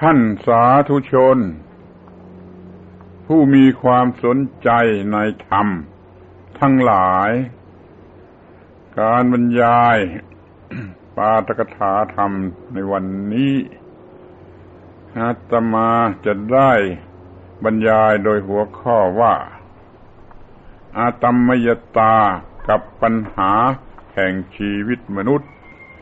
ท่านสาธุชนผู้มีความสนใจในธรรมทั้งหลายการบรรยายปาฐกถาธรรมในวันนี้อาตมาจะได้บรรยายโดยหัวข้อว่าอาตมยตากับปัญหาแห่งชีวิตมนุษย์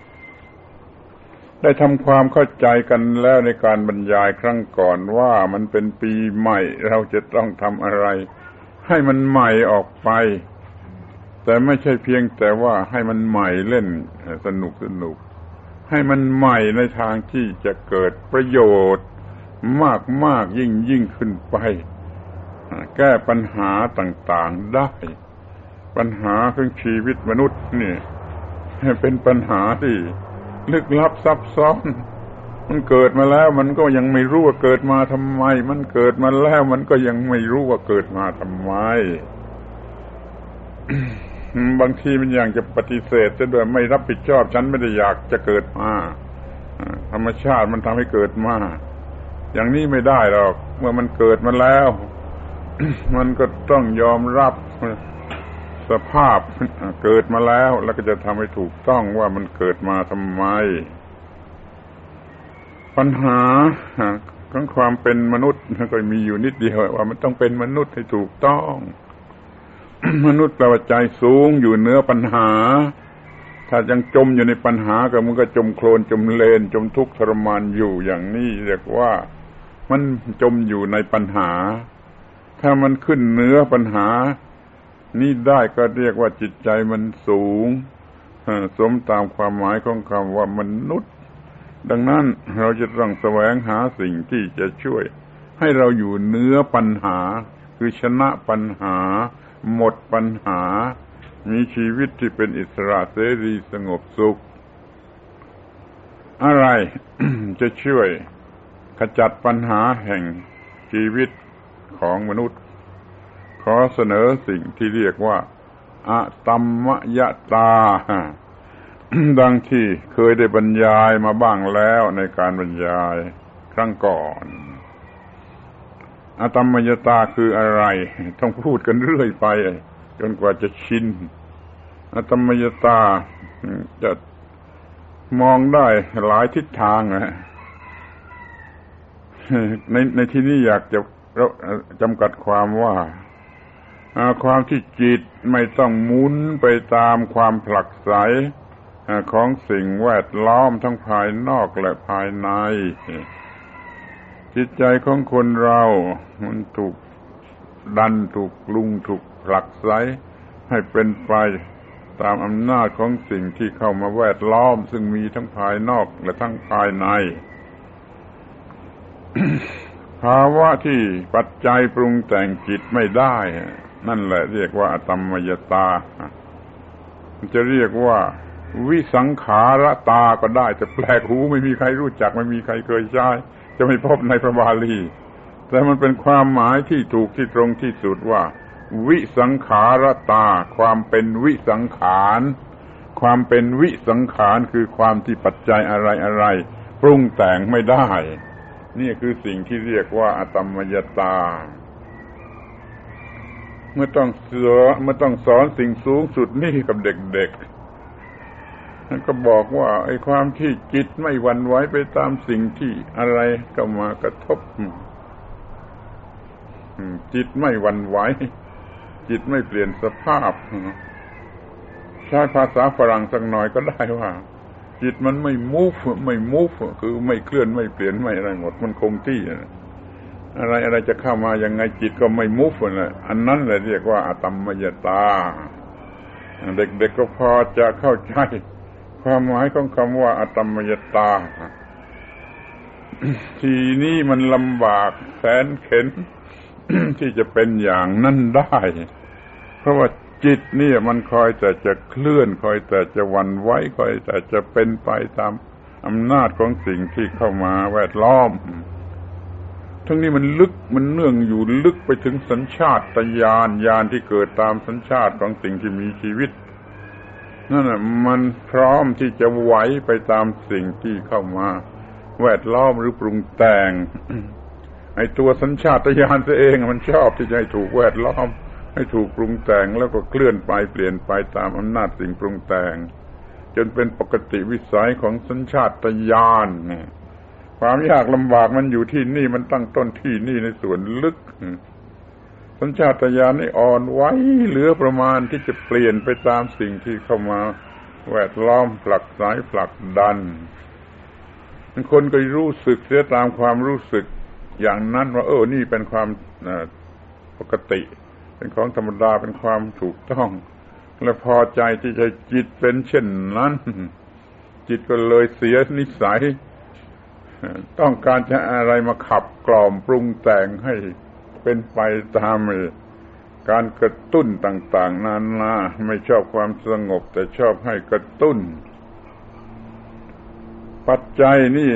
ได้ทำความเข้าใจกันแล้วในการบรรยายครั้งก่อนว่ามันเป็นปีใหม่เราจะต้องทำอะไรให้มันใหม่ออกไปแต่ไม่ใช่เพียงแต่ว่าให้มันใหม่เล่นสนุกให้มันใหม่ในทางที่จะเกิดประโยชน์มากยิ่งขึ้นไปแก้ปัญหาต่างๆได้ปัญหาของชีวิตมนุษย์นี่เป็นปัญหาที่ลึกลับซับซ้อนมันเกิดมาแล้วมันก็ยังไม่รู้ว่าเกิดมาทำไมมันเกิดมาแล้วมันก็ยังไม่รู้ว่าเกิดมาทำไม บางทีมันอย่างจะปฏิเสธจะด้วยไม่รับผิดชอบฉันไม่ได้อยากจะเกิดมาธรรมชาติมันทำให้เกิดมาอย่างนี้ไม่ได้หรอกเมื่อมันเกิดมาแล้ว มันก็ต้องยอมรับสภาพเกิดมาแล้วแล้วก็จะทำให้ถูกต้องว่ามันเกิดมาทำไมปัญหาของความเป็นมนุษย์ก็มีอยู่นิดเดียวว่ามันต้องเป็นมนุษย์ให้ถูกต้อง มนุษย์แปลว่าใจสูงอยู่เหนือปัญหาถ้ายังจมอยู่ในปัญหาก็มันก็จมโคลนจมเลนจมทุกข์ทรมานอยู่อย่างนี้เรียกว่ามันจมอยู่ในปัญหาถ้ามันขึ้นเหนือปัญหานี่ได้ก็เรียกว่าจิตใจมันสูงสมตามความหมายของคำว่ามนุษย์ดังนั้นเราจะต้องแสวงหาสิ่งที่จะช่วยให้เราอยู่เหนือปัญหาคือชนะปัญหาหมดปัญหามีชีวิตที่เป็นอิสระเสรีสงบสุขอะไร จะช่วยขจัดปัญหาแห่งชีวิตของมนุษย์ขอเสนอสิ่งที่เรียกว่าอะตัมมยตา ดังที่เคยได้บรรยายมาบ้างแล้วในการบรรยายครั้งก่อนอะตัมมยตาคืออะไรต้องพูดกันเรื่อยไปจนกว่าจะชินอะตัมมยตาจะมองได้หลายทิศทางนะในที่นี้อยากจะจำกัดความว่าความที่จิตไม่ต้องหมุนไปตามความผลักไสของสิ่งแวดล้อมทั้งภายนอกและภายในจิตใจของคนเรามันถูกดันถูกปรุงถูกผลักไสให้เป็นไปตามอำนาจของสิ่งที่เข้ามาแวดล้อมซึ่งมีทั้งภายนอกและทั้งภายใน ภาวะที่ปัจจัยปรุงแต่งจิตไม่ได้นั่นแหละเรียกว่าอะตัมมยตาจะเรียกว่าวิสังขารตาก็ได้แต่แปลกหูไม่มีใครรู้จักไม่มีใครเคยใช้จะไม่พบในพระบาลีแต่มันเป็นความหมายที่ถูกที่ตรงที่สุดว่าวิสังขารตาความเป็นวิสังขารความเป็นวิสังขารคือความที่ปัจจัยอะไรปรุงแต่งไม่ได้นี่คือสิ่งที่เรียกว่าอะตัมมยตาเมื่อต้องสอนสิ่งสูงสุดนี่กับเด็กๆนั่นก็บอกว่าไอ้ความที่จิตไม่หวั่นไหวไปตามสิ่งที่อะไรเข้ามากระทบจิตไม่หวั่นไหวจิตไม่เปลี่ยนสภาพใช้ภาษาฝรั่งสักหน่อยก็ได้ว่าจิตมันไม่ move คือไม่เคลื่อนไม่เปลี่ยนไม่อะไรหมดมันคงที่อะไรจะเข้ามายังไงจิตก็ไม่ move เลยอันนั้นแหละเรียกว่าอะตัมมยตาเด็กๆก็พอจะเข้าใจความหมายของคำว่าอะตัมมยตา ทีนี้มันลำบากแสนเข็ญ ที่จะเป็นอย่างนั้นได้เพราะว่าจิตนี่มันคอยแต่จะเคลื่อนคอยแต่จะหวั่นไหวคอยแต่จะเป็นไปตามอำนาจของสิ่งที่เข้ามาแวดล้อมทั้งนี้มันลึกมันเนื่องอยู่ลึกไปถึงสัญชาตญาณที่เกิดตามสัญชาติของสิ่งที่มีชีวิตนั่นน่ะมันพร้อมที่จะไหวไปตามสิ่งที่เข้ามาแวดล้อมหรือปรุงแต่งไอ้ตัวสัญชาตญาณเองมันชอบที่จะให้ถูกแวดล้อมให้ถูกปรุงแต่งแล้วก็เคลื่อนไปเปลี่ยนไปตามอำนาจสิ่งปรุงแต่งจนเป็นปกติวิสัยของสัญชาตญาณความยากลำบากมันอยู่ที่นี่มันตั้งต้นที่นี่ในส่วนลึกสัญชาตญาณนี่อ่อนไหวเหลือประมาณที่จะเปลี่ยนไปตามสิ่งที่เข้ามาแวดล้อมผลักไสผลักดันคนก็รู้สึกเสียตามความรู้สึกอย่างนั้นว่านี่เป็นความปกติเป็นของธรรมดาเป็นความถูกต้องและพอใจที่จะจิตเป็นเช่นนั้นจิตก็เลยเสียนิสัยต้องการจะอะไรมาขับกล่อมปรุงแต่งให้เป็นไปตามการกระตุ้นต่างๆนานาไม่ชอบความสงบแต่ชอบให้กระตุ้นปัจจัยนี่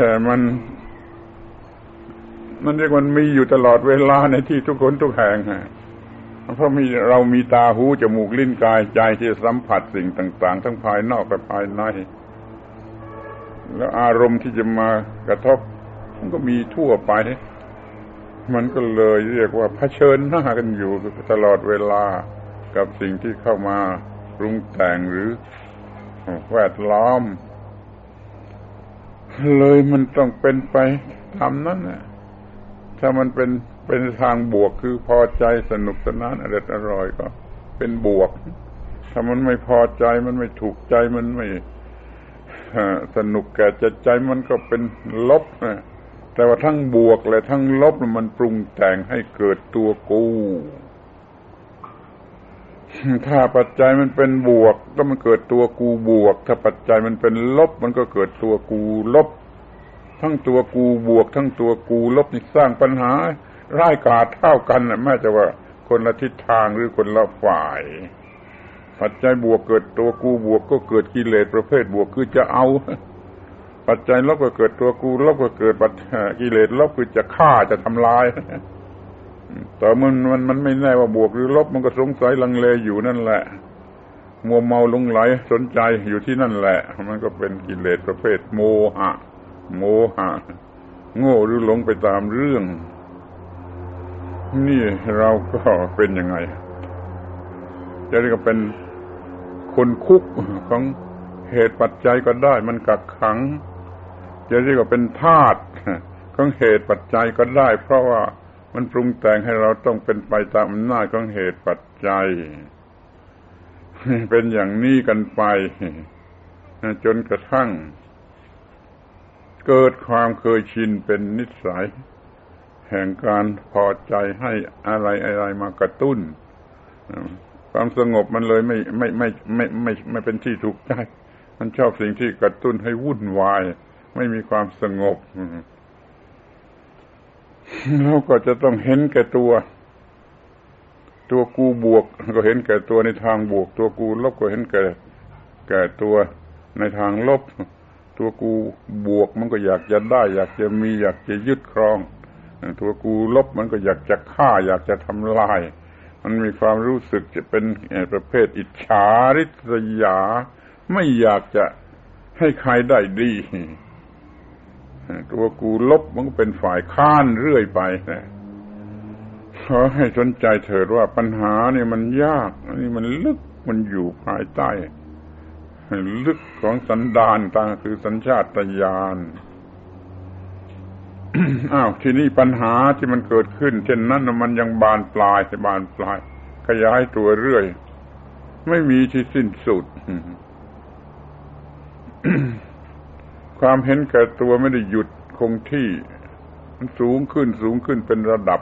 มันเรียกมันมีอยู่ตลอดเวลาในที่ทุกคนทุกแห่งเพราะเรามีตาหูจมูกลิ้นกายใจที่สัมผัสสิ่งต่างๆทั้งภายนอกและภายในแล้วอารมณ์ที่จะมากระทบมันก็มีทั่วไปมันก็เลยเรียกว่าเผชิญหน้ากันอยู่ตลอดเวลากับสิ่งที่เข้ามาปรุงแต่งหรือแวดล้อมเลยมันต้องเป็นไปตามนั้นน่ะถ้ามันเป็นทางบวกคือพอใจสนุกสนานอร่อยก็เป็นบวกถ้ามันไม่พอใจมันไม่ถูกใจมันไม่สนุกแก่ใจมันก็เป็นลบแต่ว่าทั้งบวกและทั้งลบมันปรุงแต่งให้เกิดตัวกูถ้าปัจจัยมันเป็นบวกก็มันเกิดตัวกูบวกถ้าปัจจัยมันเป็นลบมันก็เกิดตัวกูลบทั้งตัวกูบวกทั้งตัวกูลบนี่สร้างปัญหาร้ายกาจเท่ากันแม้แต่ว่าคนละทิศทางหรือคนละฝ่ายปัจจัยบวกเกิดตัวกูบวกก็เกิดกิเลสประเภทบวกคือจะเอาปัจจัยลบก็เกิดตัวกูลบก็เกิดกิเลสลบคือจะฆ่าจะทำลายแต่มันไม่แน่ว่าบวกหรือลบมันก็สงสัยลังเลอยู่นั่นแหละมัวเมาหลงไหลสนใจอยู่ที่นั่นแหละมันก็เป็นกิเลสประเภทโมหะโง่หรือหลงไปตามเรื่องนี่เราก็เป็นยังไงจะเรียกว่าเป็นคนคุกของเหตุปัจจัยก็ได้มันกักขังจะเรียกว่าเป็นทาสของเหตุปัจจัยก็ได้เพราะว่ามันปรุงแต่งให้เราต้องเป็นไปตามอำนาจของเหตุปัจจัยเป็นอย่างนี้กันไปจนกระทั่งเกิดความเคยชินเป็นนิสัยแห่งการพอใจให้อะไรมากระตุ้นความสงบมันเลยไม่เป็นที่ถูกใจมันชอบสิ่งที่กระตุ้นให้วุ่นวายไม่มีความสงบเราก็จะต้องเห็นแก่ตัวกูบวกก็เห็นแก่ตัวในทางบวกตัวกูลบก็เห็นแก่ตัวในทางลบตัวกูบวกมันก็อยากจะได้อยากจะมีอยากจะยึดครองตัวกูลบมันก็อยากจะฆ่าอยากจะทำลายมันมีความรู้สึกจะเป็นประเภทอิจฉาริษยาไม่อยากจะให้ใครได้ดีตัวกูลบมันก็เป็นฝ่ายค้านเรื่อยไปนะขอให้สนใจเถิดว่าปัญหานี่มันยากนี่มันลึกมันอยู่ภายใต้ลึกของสันดานต่างคือสัญชาตญาณ ทีนี้ปัญหาที่มันเกิดขึ้นเช่นนั้นมันยังบานปลายขยายตัวเรื่อยไม่มีที่สิ้นสุด ความเห็นแก่ตัวไม่ได้หยุดคงที่มันสูงขึ้นเป็นระดับ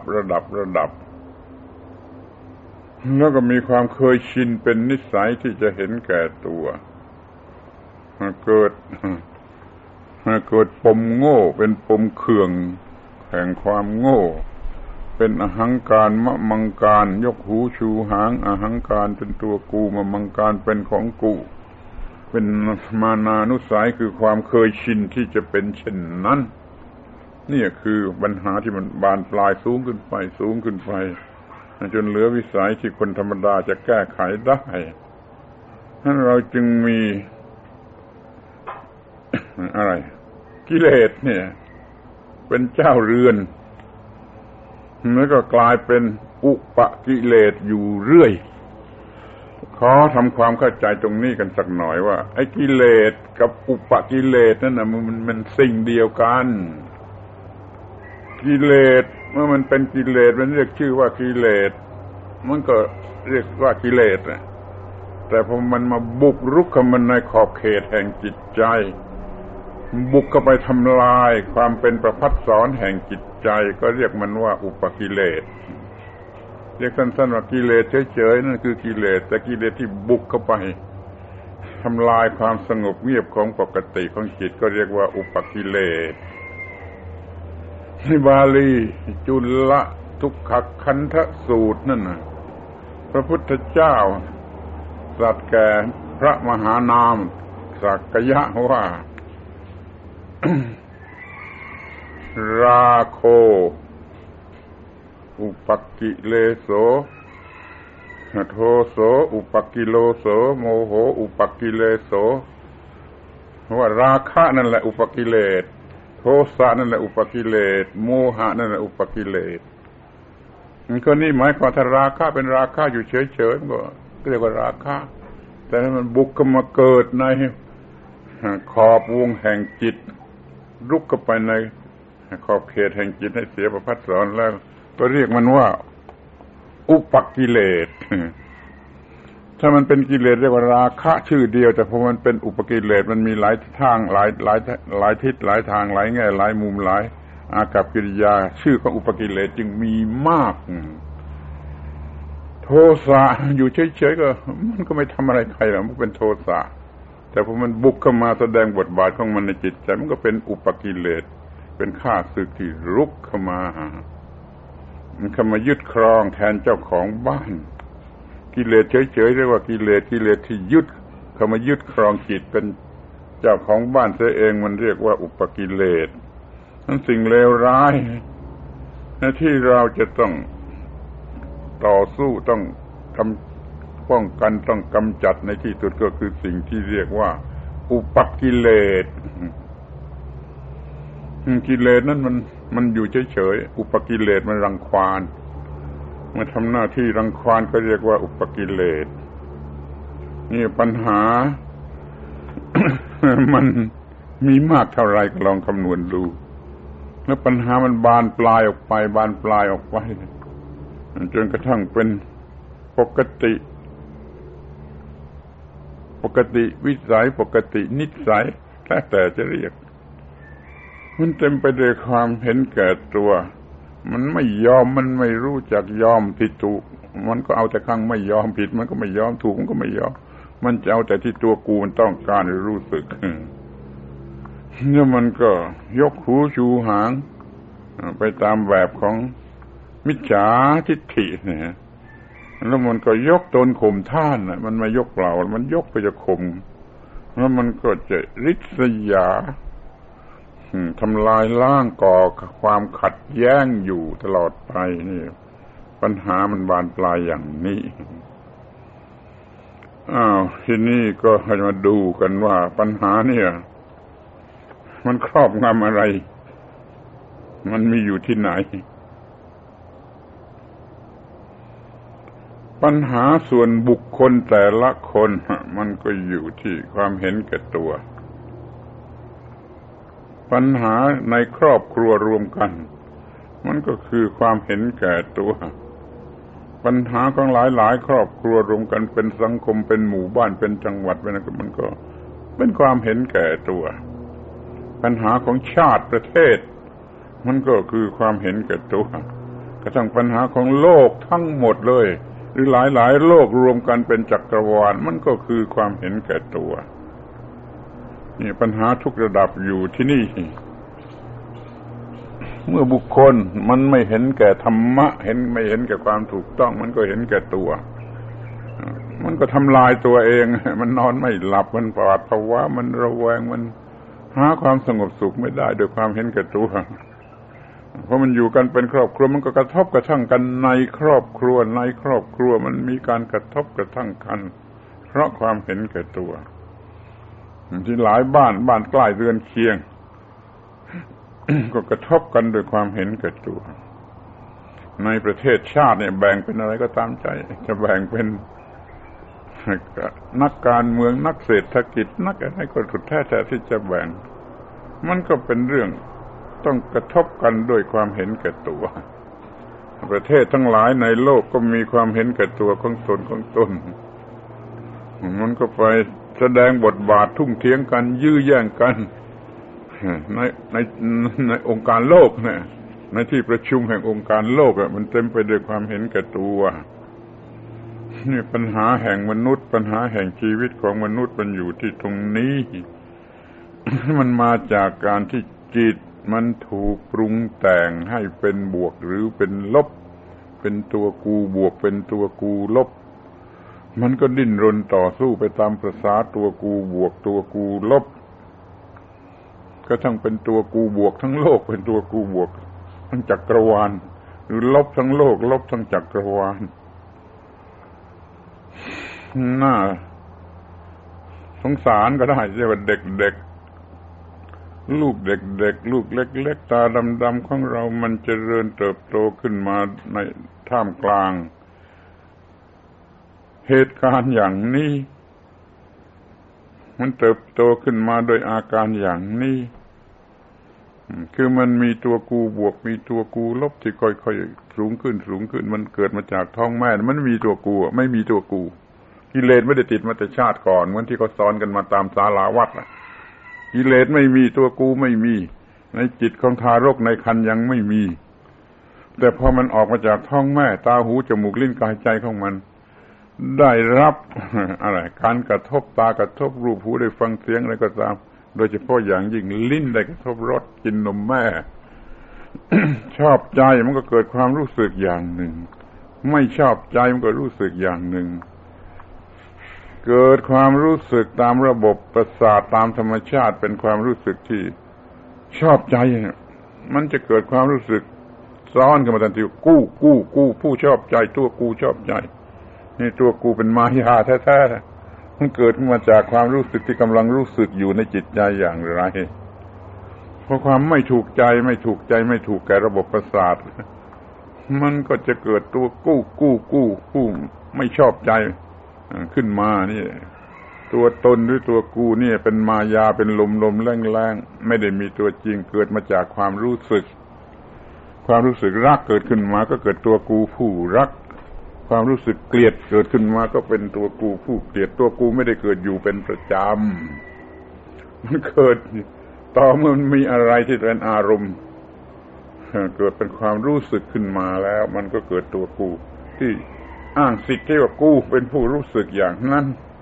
แล้วก็มีความเคยชินเป็นนิสัยที่จะเห็นแก่ตัวเกิดปมโง่เป็นปมเขื่องแห่งความโง่เป็นอหังการมะมังการยกหูชูหางอหังการเป็นตัวกูมะมังการเป็นของกูเป็นมานานุสัยคือความเคยชินที่จะเป็นเช่นนั้นนี่คือปัญหาที่มันบานปลายสูงขึ้นไปจนเหลือวิสัยที่คนธรรมดาจะแก้ไขได้ฉะนั้นเราจึงมีอะไรกิเลสเนี่ยเป็นเจ้าเรือนแล้วก็กลายเป็นอุปกิเลสอยู่เรื่อยขอทำความเข้าใจตรงนี้กันสักหน่อยว่าไอ้กิเลสกับอุปกิเลสนั่นน่ะมันสิ่งเดียวกันกิเลสเมื่อมันเป็นกิเลสมันเรียกชื่อว่ากิเลสมันก็เรียกว่ากิเลสนะแต่พอมันมาบุกรุกเข้ามาในขอบเขตแห่งจิตใจบุกเข้าไปทำลายความเป็นประภัสสรแห่งจิตใจก็เรียกมันว่าอุปกิเลสเรียกสั้นๆว่ากิเลสเฉยๆนั่นคือกิเลสแต่กิเลสที่บุกเข้าไปทำลายความสงบเงียบของปกติของจิตก็เรียกว่าอุปกิเลสในบาลีจุลทุกขคันธสูตรนั่นน่ะพระพุทธเจ้าตรัสแก่พระมหานามสักยะว่า ราโคอุปกิเลโสโทโสอุปกิโลโสโมโหอุปกิเลโสว่าราคะนั่นแหละอุปกิเลสโทสะนั่นแหละอุปกิเลสโมหะนั่นแหละอุปกิเลสมันก็นี่หมายความถ้าราคะเป็นราคะอยู่เฉยๆมันก็เรียกว่าราคะแต่ถ้ามันบุกเข้ามาเกิดในขอบวงแห่งจิตรุกเข้าไปในขอบเขตแห่งจิตให้เสียประภัสสรแล้วก็เรียกมันว่าอุปกิเลสถ้ามันเป็นกิเลสเรียกว่าราคะชื่อเดียวแต่พอมันเป็นอุปกิเลสมันมีหลายทางหลายทิศหลายทางหลายแง่หลายมุมหลายอากัปกิริยาชื่อของอุปกิเลสจึงมีมากโทสะอยู่เฉยๆก็มันก็ไม่ทำอะไรใครหรอกมันเป็นโทสะแต่พอมันบุกเข้ามาแสดงบทบาทของมันในจิตใจมันก็เป็นอุปกิเลสเป็นข้าศึกที่รุกเข้ามามันเข้ามายึดครองแทนเจ้าของบ้านกิเลสเฉยๆเรียกว่ากิเลสที่ยึดเข้ามายึดครองจิตเป็นเจ้าของบ้านเสียเองมันเรียกว่าอุปกิเลสนั่นสิ่งเลวร้ายที่เราจะต้องต่อสู้ต้องป้องกันต้องกำจัดในที่สุดก็คือสิ่งที่เรียกว่าอุปกิเลสกิเลสนั้นมันอยู่เฉยๆอุปกิเลสมันรังควานมันทำหน้าที่รังควานก็เรียกว่าอุปกิเลสนี่ปัญหา มันมีมากเท่าไรก็ลองคำนวณดูแล้วปัญหามันบานปลายออกไปจนกระทั่งเป็นปกติวิสัยปกตินิสัยแล้วแต่จะเรียกมันเต็มไปด้วยความเห็นแก่ตัวมันไม่ยอมมันไม่รู้จักยอมผิดถูกมันก็เอาแต่ข้างไม่ยอมผิดมันก็ไม่ยอมถูกมันก็ไม่ยอมมันจะเอาแต่ที่ตัวกูมันต้องการรู้สึกเนี่ยมันก็ยกหูชูหางไปตามแบบของมิจฉาทิฏฐิเนี่ยแล้วมันก็ยกตนข่มท่านน่ะมันไม่ยกเปล่ามันยกไปจะข่มแล้วมันก็จะริษยาทำลายล้างก่อความขัดแย้งอยู่ตลอดไปนี่ปัญหามันบานปลายอย่างนี้ทีนี้ก็จะมาดูกันว่าปัญหาเนี่ยมันครอบงำอะไรมันมีอยู่ที่ไหนปัญหาส่วนบุคคลแต่ละคนมันก็อยู่ที่ความเห็นแก่ตัวปัญหาในครอบครัวรวมกันมันก็คือความเห็นแก่ตัวปัญหาของหลายครอบครัวรวมกันเป็นสังคมเป็นหมู่บ้านเป็นจังหวัดเป็นอะไรมันก็เป็นความเห็นแก่ตัวปัญหาของชาติประเทศมันก็คือความเห็นแก่ตัวกระทั่งปัญหาของโลกทั้งหมดเลยหรือหลายโลกรวมกันเป็นจักรวาลมันก็คือความเห็นแก่ตัวนี่ปัญหาทุกระดับอยู่ที่นี่เมื่อบุคคลมันไม่เห็นแก่ธรรมะไม่เห็นแก่ความถูกต้องมันก็เห็นแก่ตัวมันก็ทำลายตัวเองมันนอนไม่หลับมันปวดภาวะมันระแวงมันหาความสงบสุขไม่ได้โดยความเห็นแก่ตัวเพราะมันอยู่กันเป็นครอบครัวมันก็กระทบกระทั่งกันในครอบครัวมันมีการกระทบกระทั่งกันเพราะความเห็นแก่ตัวที่หลายบ้านใกล้เรือนเคียงก็กระทบกันโดยความเห็นแก่ตัวในประเทศชาติเนี่ยแบ่งเป็นอะไรก็ตามใจจะแบ่งเป็นนักการเมืองนักเศรษฐกิจนักอะไรก็สุดแท้แต่ที่จะแบ่งมันก็เป็นเรื่องต้องกระทบกันด้วยความเห็นแก่ตัวประเทศทั้งหลายในโลกก็มีความเห็นแก่ตัวของตนมันก็ไปแสดงบทบาททุ่มเถียงกันยื้อแย่งกันในองค์การโลกเนี่ยในที่ประชุมแห่งองค์การโลกมันเต็มไปด้วยความเห็นแก่ตัวนี่ปัญหาแห่งมนุษย์ปัญหาแห่งชีวิตของมนุษย์มันอยู่ที่ตรงนี้ มันมาจากการที่จิตมันถูกปรุงแต่งให้เป็นบวกหรือเป็นลบเป็นตัวกูบวกเป็นตัวกูลบมันก็ดิ้นรนต่อสู้ไปตามประสาตัวกูบวกตัวกูลบก็ทั้งเป็นตัวกูบวกทั้งโลกเป็นตัวกูบวกทั้งจักรวาลหรือลบทั้งโลกลบทั้งจักรวาลน่าสงสารก็ได้ใช่ว่าเด็กๆลูกเด็กๆลูกเล็กๆตาดำๆของเรามันเจริญเติบโตขึ้นมาในท่ามกลางเหตุการณ์อย่างนี้มันเติบโตขึ้นมาโดยอาการอย่างนี้คือมันมีตัวกูบวกมีตัวกูลบที่ค่อยๆสูงขึ้นมันเกิดมาจากท้องแม่มันมีตัวกูไม่มีตัวกูกิเลสไม่ได้ติดมาแต่ชาติก่อนเหมือนที่เขาสอนกันมาตามศาลาวัดกิเลสไม่มีตัวกูไม่มีในจิตของทารกในครรภ์ยังไม่มีแต่พอมันออกมาจากท้องแม่ตาหูจมูกลิ้นกายใจของมันได้รับอะไรการกระทบตากระทบรูปหูได้ฟังเสียงอะไรก็ตามโดยเฉพาะอย่างยิ่งลิ้นได้กระทบรสกินนมแม่ ชอบใจมันก็เกิดความรู้สึกอย่างหนึ่งไม่ชอบใจมันก็รู้สึกอย่างหนึ่งเกิดความรู้สึกตามระบบประสาทตามธรรมชาติเป็นความรู้สึกที่ชอบใจมันจะเกิดความรู้สึกซ้อนกันมาทันทีกู้ผู้ชอบใจตัวกูชอบใจนี่ตัวกูเป็นมายาแท้ๆมันเกิดมาจากความรู้สึกที่กำลังรู้สึกอยู่ในจิตใจอย่างไรเพราะความไม่ถูกใจไม่ถูกแก่ระบบประสาทมันก็จะเกิดตัวกู้ไม่ชอบใจขึ้นมานี่ตัวตนหรือตัวกูนี่เป็นมายาเป็นลมแรงๆไม่ได้มีตัวจริงเกิดมาจากความรู้สึกรักเกิดขึ้นมาก็เกิดตัวกูผู้รักความรู้สึกเกลียดเกิดขึ้นมาก็เป็นตัวกูผู้เกลียดตัวกูไม่ได้เกิดอยู่เป็นประจำมันเกิดต่อเมื่อมันมีอะไรที่เป็นอารมณ์เกิดเป็นความรู้สึกขึ้นมาแล้วมันก็เกิดตัวกูที่อ้างสิทธิ์ที่ว่ากูเป็นผู้รู้สึกอย่างนั้น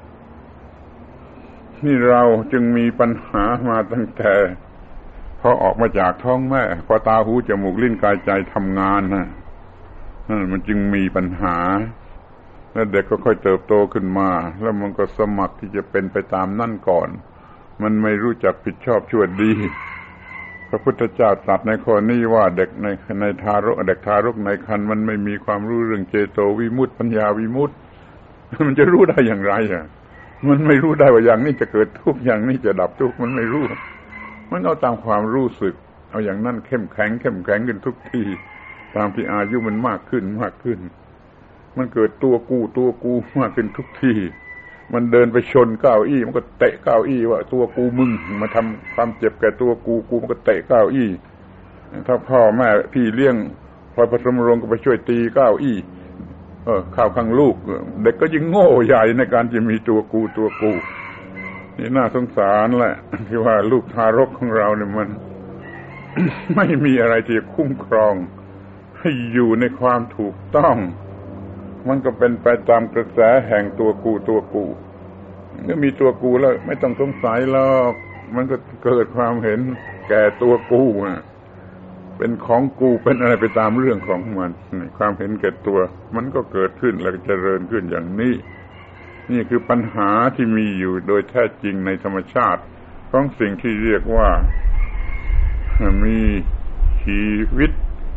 นี่เราจึงมีปัญหามาตั้งแต่พอออกมาจากท้องแม่พอตาหูจมูกลิ้นกายใจทำงานนั่นมันจึงมีปัญหาแล้วเด็กก็ค่อยเติบโตขึ้นมาแล้วมันก็สมัครที่จะเป็นไปตามนั่นก่อนมันไม่รู้จักผิดชอบชั่วดีพระพุทธเจ้าตรัสในข้อนี้ว่าเด็กในทารกในครรภ์มันไม่มีความรู้เรื่องเจโตวิมุตติปัญญาวิมุตติมันจะรู้ได้อย่างไรมันไม่รู้ได้ว่าอย่างนี้จะเกิดทุกข์อย่างนี้จะดับทุกข์มันไม่รู้มันเอาตามความรู้สึกเอาอย่างนั้นเข้มแข็งขึ้นทุกทีตามที่อายุมันมากขึ้นมันเกิดตัวกูมากขึ้นทุกทีมันเดินไปชนเก้าอี้มันก็เตะเก้าอี้ว่าตัวกูมึงมาทำความเจ็บแก่ตัวกูมันก็เตะเก้าอี้ถ้าพ่อแม่พี่เลี้ยงพลอยผสมรงก็ไปช่วยตีเก้าอี้ข้าวข้างลูกเด็กก็ยิ่งโง่ใหญ่ในการจะมีตัวกูนี่น่าสงสารแหละที่ว่าลูกทารกของเราเนี่ยมัน ไม่มีอะไรที่จะคุ้มครองให้อยู่ในความถูกต้องมันก็เป็นไปตามกระแสแห่งตัวกูเมื่อมีตัวกูแล้วไม่ต้องสงสัยหรอกมันก็เกิดความเห็นแก่ตัวกูเป็นของกูเป็นอะไรไปตามเรื่องของมันความเห็นแก่ตัวมันก็เกิดขึ้นแล้วก็เจริญขึ้นอย่างนี้นี่คือปัญหาที่มีอยู่โดยแท้จริงในธรรมชาติของสิ่งที่เรียกว่ามีชีวิต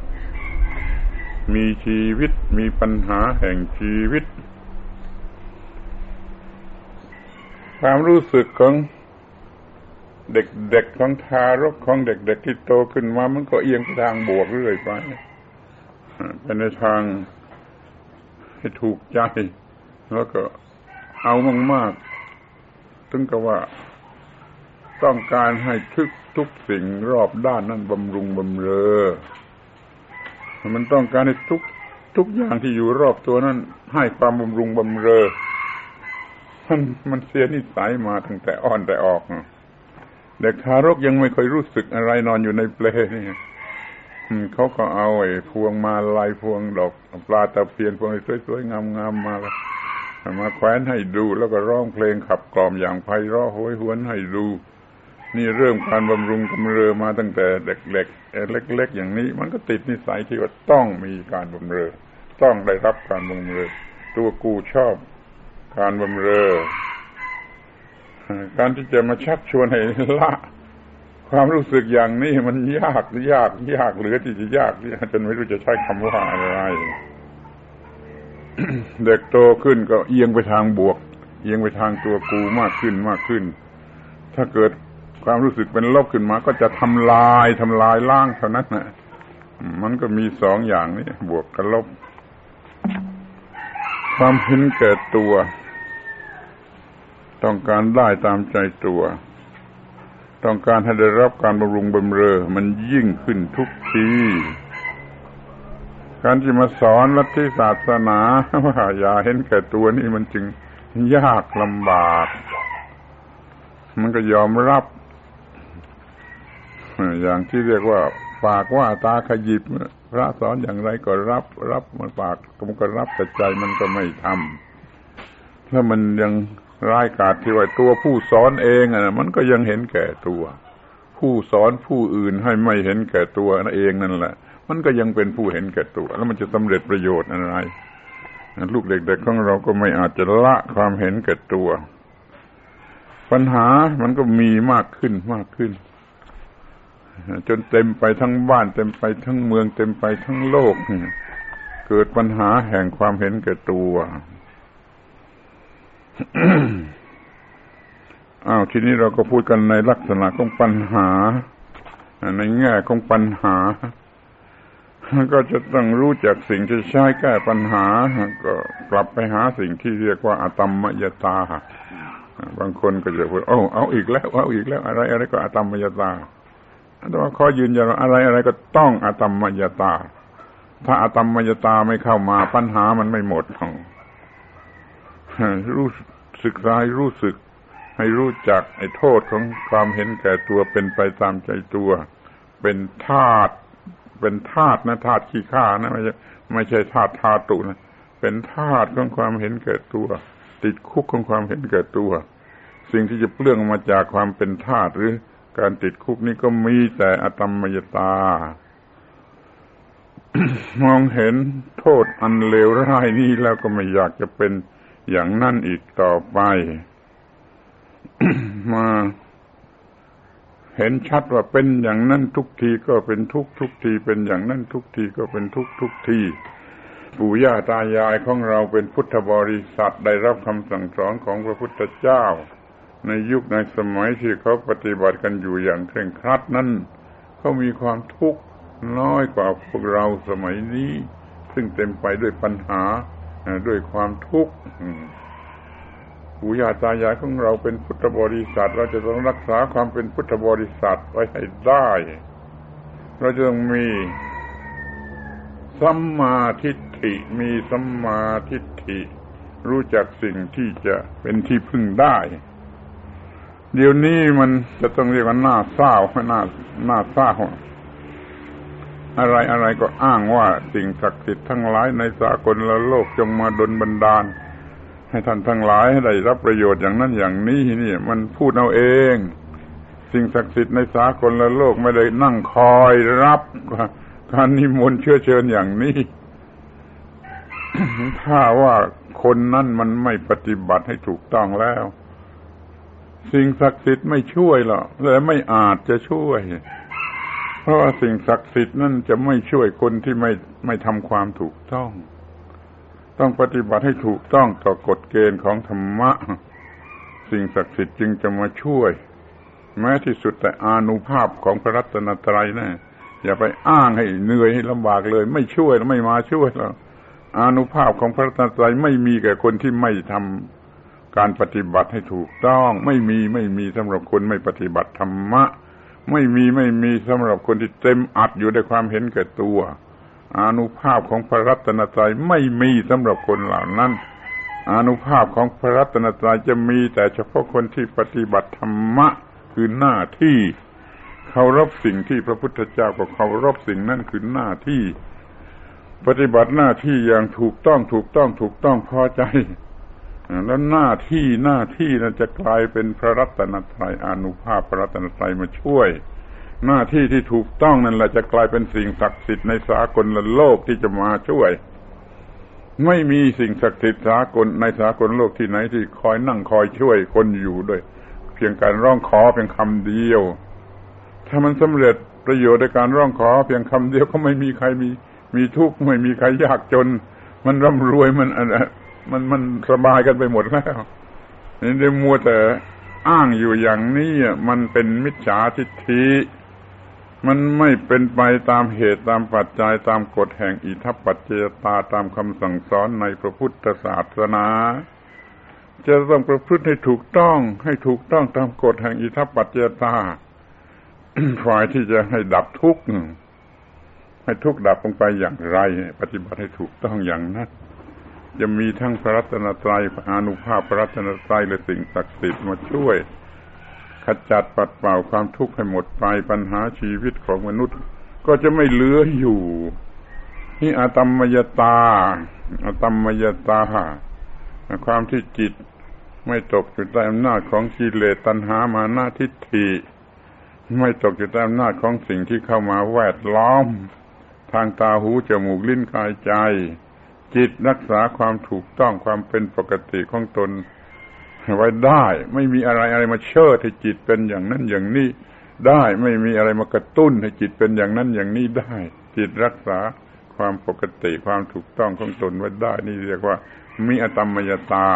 มีปัญหาแห่งชีวิตความรู้สึกของเด็กๆของทารกของเด็กๆที่โตขึ้นมามันก็เอียงไปทางบวกเรื่อยไปเป็นในทางให้ถูกใจแล้วก็เอามากๆถึงกับว่าต้องการให้ทุกสิ่งรอบด้านนั้นบำรุงบำเรอมันต้องการให้ทุกอย่างที่อยู่รอบตัวนั้นให้ความบำรุงบำเรอมันเสียนิสัยมาตั้งแต่อ่อนแต่ออกเด็กทารกยังไม่ค่อยรู้สึกอะไรนอนอยู่ในเปลนี่เขาก็เอาไอ้พวงมาลัยพวงดอกปลาตะเพียนพวงสวยๆงามๆมาแขวนให้ดูแล้วก็ร้องเพลงขับกล่อมอย่างไพเราะโหยหวนให้ดูนี่เริ่มการบำรุงบำเรอมาตั้งแต่เด็กๆเล็กๆอย่างนี้มันก็ติดนิสัยที่ว่าต้องมีการบำเรอต้องได้รับการบำเรอตัวกูชอบการบำเรอการที่จะมาชักชวนให้ละความรู้สึกอย่างนี้มันยากเหลือที่จะยากจนไม่รู้จะใช้คำว่าอะไรเด็กโตขึ้นก็เอียงไปทางบวกเอียงไปทางตัวกูมากขึ้นถ้าเกิดความรู้สึกเป็นลบขึ้นมาก็จะทำลายล้างเท่านั้นนะมันก็มีสองอย่างนี้บวกกับลบความเห็นแก่ตัวต้องการได้ตามใจตัวต้องการให้ได้รับการบำรุงบำเรอมันยิ่งขึ้นทุกทีการที่มาสอนลัทธิศาสนาว่าอย่าเห็นแก่ตัวนี่มันจึงยากลำบากมันก็ยอมรับอย่างที่เรียกว่าปากว่าตาขยิบพระสอนอย่างไรก็รับมันปากมันก็รับแต่ใจมันก็ไม่ทำถ้ามันยังร้ายกาจที่ว่าตัวผู้สอนเองมันก็ยังเห็นแก่ตัวผู้สอนผู้อื่นให้ไม่เห็นแก่ตัวนั่นเองนั่นแหละมันก็ยังเป็นผู้เห็นแก่ตัวแล้วมันจะสำเร็จประโยชน์อะไรลูกเด็กๆของเราก็ไม่อาจจะละความเห็นแก่ตัวปัญหามันก็มีมากขึ้นจนเต็มไปทั้งบ้านเต็มไปทั้งเมืองเต็มไปทั้งโลกเกิดปัญหาแห่งความเห็นแก่ตัวทีนี้เราก็พูดกันในลักษณะของปัญหาในแง่ของปัญหาก็จะต้องรู้จักสิ่งที่ใช้แก้ปัญหาก็กลับไปหาสิ่งที่เรียกว่าอตัมมยตาบางคนก็จะพูดเอาอีกแล้วอะไรก็อตัมมยตาแต่ว่าขอยืนยันว่าอะไรก็ต้องอตัมมยตาถ้าอตัมมยตาไม่เข้ามาปัญหามันไม่หมดรู้ศึกษาให้รู้สึกให้รู้จักไอ้โทษของความเห็นแก่ตัวเป็นไปตามใจตัวเป็นธาตุนะธาตุขี้ข้านะไม่ใช่ธาตุธาตุนะเป็นธาตุของความเห็นแก่ตัวติดคุกของความเห็นแก่ตัวสิ่งที่จะเปลื้องมาจากความเป็นธาตุหรือการติดคุกนี่ก็มีแต่อตัมมยตา มองเห็นโทษอันเลวร้ายนี้แล้วก็ไม่อยากจะเป็นอย่างนั้นอีกต่อไป มาเห็นชัดว่าเป็นอย่างนั้นทุกทีก็เป็นทุกทีเป็นอย่างนั้นทุกทีก็เป็นทุกทีปู่ย่าตายายของเราเป็นพุทธบริษัทได้รับคำสั่งสอนของพระพุทธเจ้าในยุคในสมัยที่เขาปฏิบัติกันอยู่อย่างเคร่งครัดนั้นเขามีความทุกข์น้อยกว่าพวกเราสมัยนี้ซึ่งเต็มไปด้วยปัญหาด้วยความทุกข์ปู่ย่าตายายของเราเป็นพุทธบริษัทเราจะต้องรักษาความเป็นพุทธบริษัทไว้ให้ได้เราจะต้องมีสัมมาทิฏฐิรู้จักสิ่งที่จะเป็นที่พึ่งได้เดี๋ยวนี้มันจะต้องเรียกว่าหน้าเศร้าอะไรก็อ้างว่าสิ่งศักดิ์สิทธิ์ทั้งหลายในสากลโลกจงมาดลบันดาลให้ท่านทั้งหลายให้ได้รับประโยชน์อย่างนั้นอย่างนี้นี่มันพูดเอาเองสิ่งศักดิ์สิทธิ์ในสากลโลกไม่ได้นั่งคอยรับการนิมนต์เชื้อเชิญอย่างนี้ ถ้าว่าคนนั้นมันไม่ปฏิบัติให้ถูกต้องแล้วสิ่งศักดิ์สิทธิ์ไม่ช่วยหรอกและไม่อาจจะช่วยเพราะว่าสิ่งศักดิ์สิทธิ์นั่นจะไม่ช่วยคนที่ไม่ทำความถูกต้องปฏิบัติให้ถูกต้องต่อกฎเกณฑ์ของธรรมะสิ่งศักดิ์สิทธิ์จึงจะมาช่วยแม้ที่สุดแต่อานุภาพของพระรัตนตรัยนะอย่าไปอ้างให้เหนื่อยให้ลำบากเลยไม่ช่วยแล้วไม่มาช่วยแล้วอานุภาพของพระรัตนตรัยไม่มีแก่คนที่ไม่ทำการปฏิบัติให้ถูกต้องไม่มีสำหรับคนไม่ปฏิบัติธรรมะไม่มีสำหรับคนที่เต็มอัดอยู่ด้วยความเห็นแก่ตัวอานุภาพของพระรัตนตรัยไม่มีสำหรับคนเหล่านั้นอานุภาพของพระรัตนตรัยจะมีแต่เฉพาะคนที่ปฏิบัติธรรมะคือหน้าที่เคารพสิ่งที่พระพุทธเจ้าก็เคารพสิ่งนั้นคือหน้าที่ปฏิบัติหน้าที่อย่างถูกต้องพอใจแล้วหน้าที่นั้นจะกลายเป็นพระรัตนตรัยอานุภาพพระรัตนตรัยมาช่วยหน้าที่ที่ถูกต้องนั่นแหละจะกลายเป็นสิ่งศักดิ์สิทธิ์ในสากลโลกที่จะมาช่วยไม่มีสิ่งศักดิ์สิทธิ์สากลในสากลโลกที่ไหนที่คอยนั่งคอยช่วยคนอยู่ด้วยเพียงการร้องขอเพียงคำเดียวถ้ามันสำเร็จประโยชน์ในการร้องขอเพียงคำเดียวก็ไม่มีใครมีทุกข์ไม่มีใครยากจนมันร่ำรวยมันสบายกันไปหมดแล้วนี่ได้มัวแต่อ้างอยู่อย่างนี้มันเป็นมิจฉาทิฏฐิมันไม่เป็นไปตามเหตุตามปัจจัยตามกฎแห่งอิทัปปัจจยตาตามคำสั่งสอนในพระพุทธศาสนาจะต้องประพฤติให้ถูกต้องตามกฎแห่งอิทัปปัจจยตา ฝ่ายที่จะให้ดับทุกข์ให้ทุกข์ดับลงไปอย่างไรปฏิบัติให้ถูกต้องอย่างนั้นจะมีทั้งพระรัตนตรัยอานุภาพพระรัตนตรัยและสิ่งศักดิ์สิทธิ์มาช่วยขจัดปัดเป่าความทุกข์ให้หมดไปปัญหาชีวิตของมนุษย์ก็จะไม่เหลืออยู่นี่อตัมมยตาความที่จิตไม่ตกอยู่ใต้อำนาจของกิเลสตัณหามานะทิฏฐิไม่ตกอยู่ใต้อำนาจของสิ่งที่เข้ามาแวดล้อมทางตาหูจมูกลิ้นกายใจจิตรักษาความถูกต้องความเป็นปกติของตนไว้ได้ไม่มีอะไรมาเชิดให้จิตเป็นอย่างนั้นอย่างนี้ได้ไม่มีอะไรมากระตุ้นให้จิตเป็นอย่างนั้นอย่างนี้ได้จิตรักษาความปกติความถูกต้องของตนไว้ได้นี่เรียกว่ามีอตัมมยตา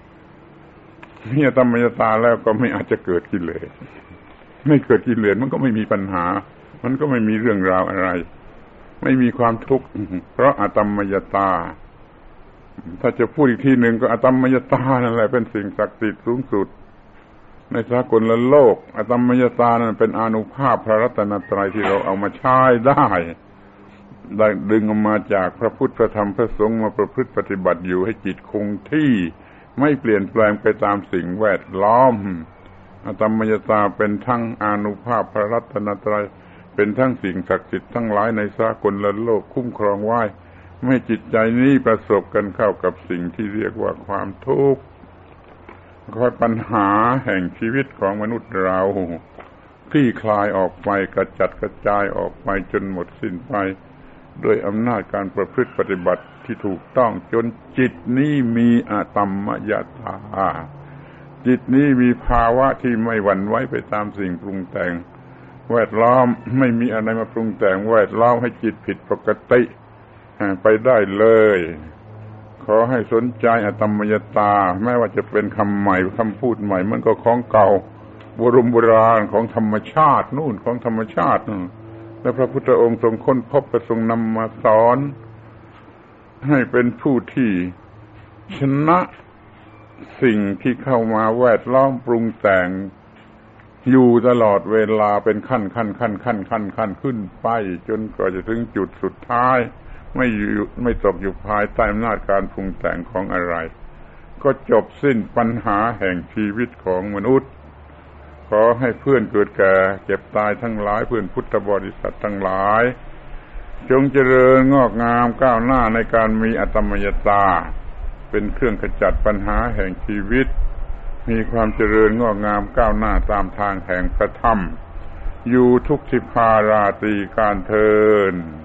แล้วก็ไม่อาจจะเกิดกิเลสไม่เกิดกิเลสมันก็ไม่มีปัญหามันก็ไม่มีเรื่องราวอะไรไม่มีความทุกข์เพราะอตัมมยตาถ้าจะพูดอีกทีหนึ่งก็อตัมมยตานั่นแหละเป็นสิ่งศักดิ์สิทธิ์สูงสุดในสากลโลกอตัมมยตานั้นเป็นอานุภาพพระรัตนตรัยที่เราเอามาใช้ได้ดึงออกมาจากพระพุทธพระธรรมพระสงฆ์มาประพฤติปฏิบัติอยู่ให้จิตคงที่ไม่เปลี่ยนแปลงไปตามสิ่งแวดล้อมอตัมมยตาเป็นทั้งอานุภาพพระรัตนตรัยเป็นทั้งสิ่งศักดิ์สิทธิ์ทั้งหลายในสากลโลกคุ้มครองไว้ไม่จิตใจนี้ประสบกันเข้ากับสิ่งที่เรียกว่าความทุกข์ค่อยปัญหาแห่งชีวิตของมนุษย์เราคลี่คลายออกไปกระจัดกระจายออกไปจนหมดสิ้นไปด้วยอำนาจการประพฤติปฏิบัติที่ถูกต้องจนจิตนี้มีอตัมมยตาจิตนี้มีภาวะที่ไม่หวั่นไหวไปตามสิ่งปรุงแต่งแวดล้อมไม่มีอะไรมาปรุงแต่งแวดล้อมให้จิตผิดปกติไปได้เลยขอให้สนใจอตัมมยตาแม้ว่าจะเป็นคำใหม่คำพูดใหม่มันก็ของเก่าโบราณของธรรมชาตินู่นของธรรมชาติและพระพุทธองค์ทรงค้นพบและทรงนำมาสอนให้เป็นผู้ที่ชนะสิ่งที่เข้ามาแวดล้อมปรุงแต่งอยู่ตลอดเวลาเป็นขั้นขึ้นไปจนกว่าจะถึงจุดสุดท้ายไม่ตกอยู่ภายใต้อำนาจการปรุงแต่งของอะไรก็จบสิ้นปัญหาแห่งชีวิตของมนุษย์ขอให้เพื่อนเกิดแก่เจ็บตายทั้งหลายเพื่อนพุทธบริษัททั้งหลายจงเจริญงอกงามก้าวหน้าในการมีอตัมมยตาเป็นเครื่องขจัดปัญหาแห่งชีวิตมีความเจริญงอกงามก้าวหน้าตามทางแห่งพระธรรมอยู่ทุกสิภาราตรีการเทอญ